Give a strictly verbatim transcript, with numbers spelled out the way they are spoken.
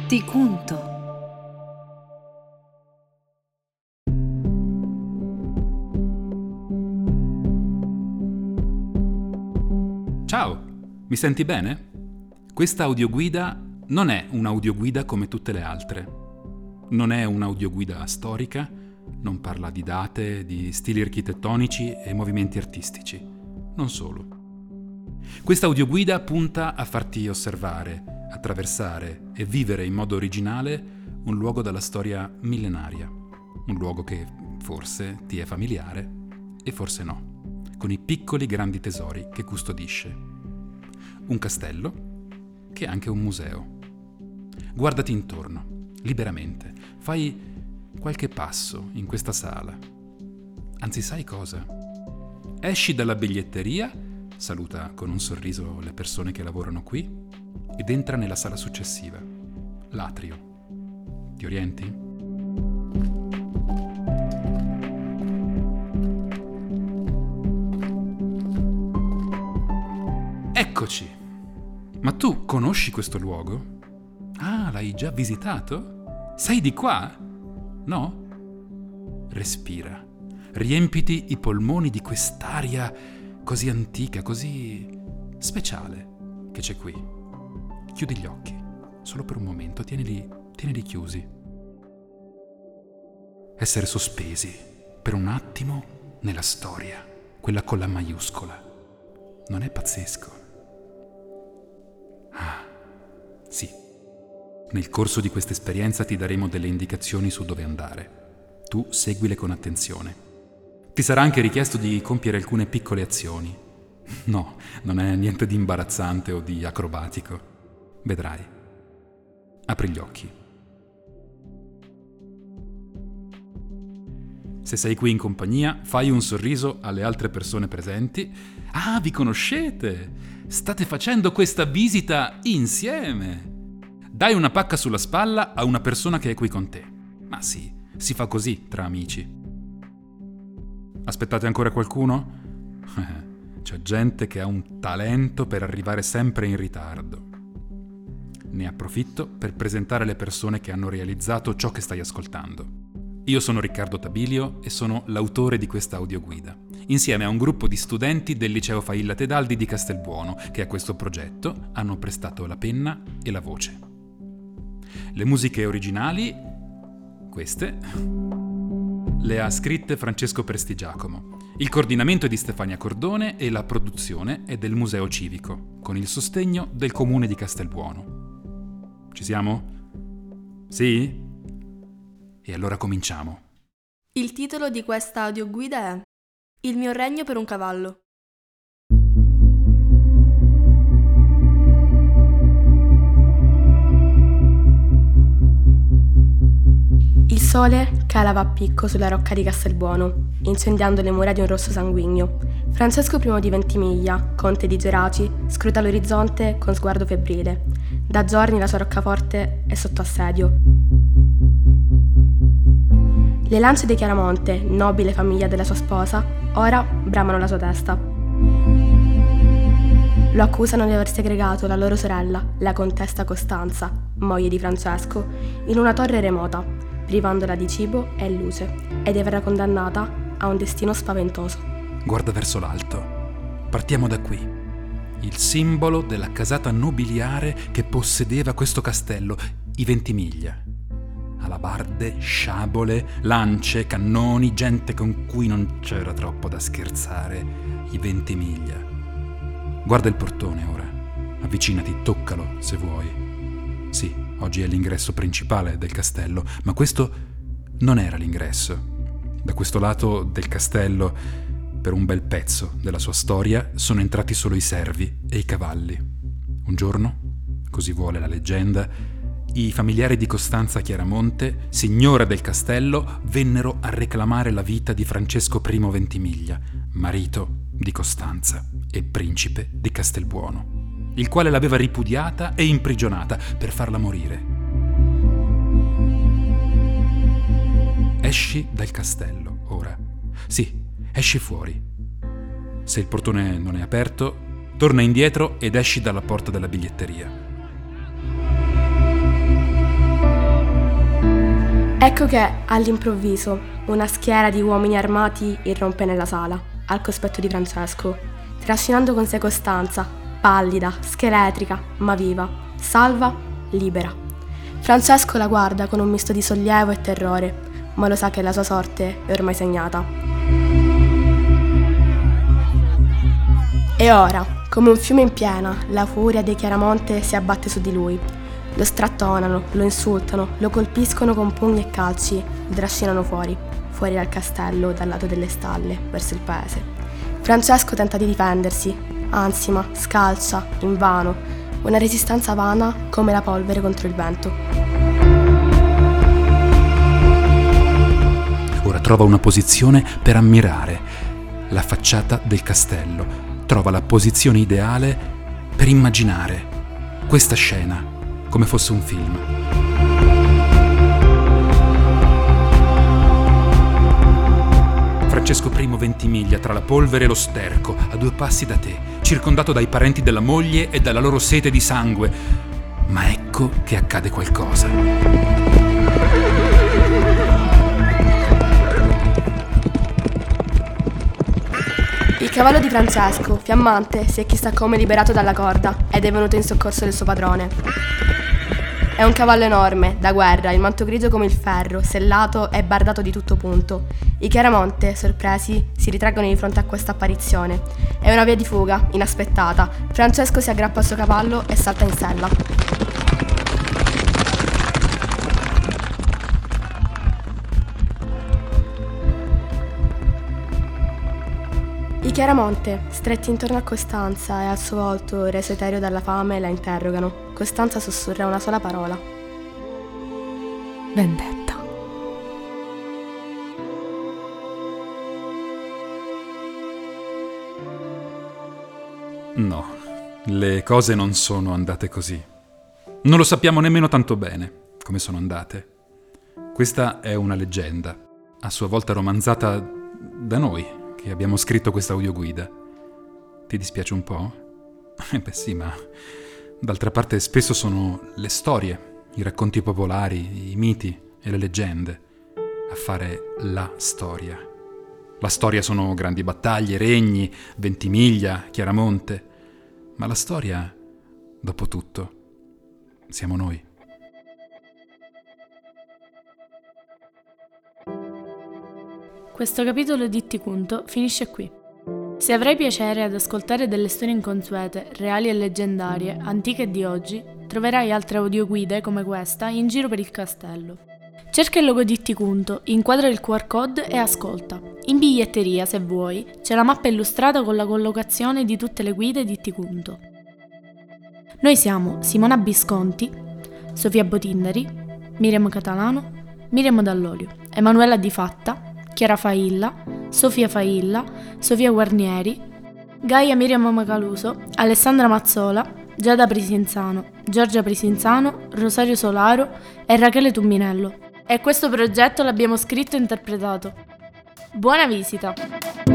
Ti conto. Ciao, mi senti bene? Questa audioguida non è un'audioguida come tutte le altre. Non è un'audioguida storica, non parla di date, di stili architettonici e movimenti artistici. Non solo. Questa audioguida punta a farti osservare, attraversare e vivere in modo originale un luogo dalla storia millenaria. Un luogo che forse ti è familiare e forse no, con i piccoli grandi tesori che custodisce. Un castello che è anche un museo. Guardati intorno, liberamente. Fai qualche passo in questa sala. Anzi, sai cosa? Esci dalla biglietteria, saluta con un sorriso le persone che lavorano qui ed entra nella sala successiva, l'atrio. Ti orienti? Eccoci! Ma tu conosci questo luogo? Ah, l'hai già visitato? Sei di qua? No? Respira. Riempiti i polmoni di quest'aria così antica, così speciale che c'è qui. Chiudi gli occhi, solo per un momento, tienili, tienili chiusi. Essere sospesi per un attimo nella storia, quella con la maiuscola. Non è pazzesco? Ah, sì. Nel corso di questa esperienza ti daremo delle indicazioni su dove andare. Tu seguile con attenzione. Ti sarà anche richiesto di compiere alcune piccole azioni. No, non è niente di imbarazzante o di acrobatico. Vedrai. Apri gli occhi. Se sei qui in compagnia, fai un sorriso alle altre persone presenti. Ah, vi conoscete! State facendo questa visita insieme! Dai una pacca sulla spalla a una persona che è qui con te. Ma sì, si fa così tra amici. Aspettate ancora qualcuno? C'è gente che ha un talento per arrivare sempre in ritardo. Ne approfitto per presentare le persone che hanno realizzato ciò che stai ascoltando. Io sono Riccardo Tabilio e sono l'autore di questa audioguida, insieme a un gruppo di studenti del liceo Failla Tedaldi di Castelbuono che a questo progetto hanno prestato la penna e la voce. Le musiche originali, queste, le ha scritte Francesco Prestigiacomo. Il coordinamento è di Stefania Cordone e la produzione è del Museo Civico, con il sostegno del Comune di Castelbuono. Ci siamo? Sì? E allora cominciamo. Il titolo di questa audioguida è Il mio regno per un cavallo. Il sole calava a picco sulla rocca di Castelbuono, incendiando le mura di un rosso sanguigno. Francesco I di Ventimiglia, conte di Geraci, scruta l'orizzonte con sguardo febbrile. Da giorni la sua roccaforte è sotto assedio. Le lance di Chiaramonte, nobile famiglia della sua sposa, ora bramano la sua testa. Lo accusano di aver segregato la loro sorella, la contessa Costanza, moglie di Francesco, in una torre remota, privandola di cibo e luce, ed verrà condannata a un destino spaventoso. Guarda verso l'alto. Partiamo da qui. Il simbolo della casata nobiliare che possedeva questo castello, i Ventimiglia. Alabarde, sciabole, lance, cannoni, gente con cui non c'era troppo da scherzare. I Ventimiglia. Guarda il portone ora. Avvicinati, toccalo se vuoi. Sì, oggi è l'ingresso principale del castello, ma questo non era l'ingresso. Da questo lato del castello, per un bel pezzo della sua storia, sono entrati solo i servi e i cavalli. Un giorno, così vuole la leggenda, i familiari di Costanza Chiaramonte, signora del castello, vennero a reclamare la vita di Francesco I Ventimiglia, marito di Costanza e principe di Castelbuono, il quale l'aveva ripudiata e imprigionata per farla morire. Esci dal castello, ora. Sì, esci fuori. Se il portone non è aperto, torna indietro ed esci dalla porta della biglietteria. Ecco che, all'improvviso, una schiera di uomini armati irrompe nella sala, al cospetto di Francesco, trascinando con sé Costanza, pallida, scheletrica, ma viva, salva, libera. Francesco la guarda con un misto di sollievo e terrore, ma lo sa che la sua sorte è ormai segnata. E ora, come un fiume in piena, la furia dei Chiaramonte si abbatte su di lui. Lo strattonano, lo insultano, lo colpiscono con pugni e calci, lo trascinano fuori, fuori dal castello, dal lato delle stalle, verso il paese. Francesco tenta di difendersi, ansima, scalcia, invano, una resistenza vana come la polvere contro il vento. Ora trova una posizione per ammirare la facciata del castello, trova la posizione ideale per immaginare questa scena come fosse un film. Francesco I Ventimiglia tra la polvere e lo sterco, a due passi da te, circondato dai parenti della moglie e dalla loro sete di sangue. Ma ecco che accade qualcosa. Il cavallo di Francesco, fiammante, si è chissà come liberato dalla corda ed è venuto in soccorso del suo padrone. È un cavallo enorme, da guerra, il manto grigio come il ferro, sellato e bardato di tutto punto. I Chiaramonte, sorpresi, si ritraggono di fronte a questa apparizione. È una via di fuga, inaspettata. Francesco si aggrappa al suo cavallo e salta in sella. I Chiaramonte, stretti intorno a Costanza e al suo volto reso etereo dalla fame, la interrogano. Costanza sussurra una sola parola. Vendetta. No, le cose non sono andate così. Non lo sappiamo nemmeno tanto bene come sono andate. Questa è una leggenda, a sua volta romanzata da noi, che abbiamo scritto questa audioguida. Ti dispiace un po'? Eh beh sì, ma d'altra parte spesso sono le storie, i racconti popolari, i miti e le leggende a fare la storia. La storia sono grandi battaglie, regni, Ventimiglia, Chiaramonte, ma la storia, dopo tutto, siamo noi. Questo capitolo di Itticunto finisce qui. Se avrai piacere ad ascoltare delle storie inconsuete, reali e leggendarie, antiche e di oggi, troverai altre audioguide come questa in giro per il castello. Cerca il logo di Itticunto, inquadra il Q R code e ascolta. In biglietteria, se vuoi, c'è la mappa illustrata con la collocazione di tutte le guide di Itticunto. Noi siamo Simona Bisconti, Sofia Botindari, Miriam Catalano, Miriam Dall'Olio, Emanuela Di Fatta, Chiara Failla, Sofia Failla, Sofia Guarnieri, Gaia Miriam Macaluso, Alessandra Mazzola, Giada Prisinzano, Giorgia Prisinzano, Rosario Solaro e Rachele Tumbinello. E questo progetto l'abbiamo scritto e interpretato. Buona visita!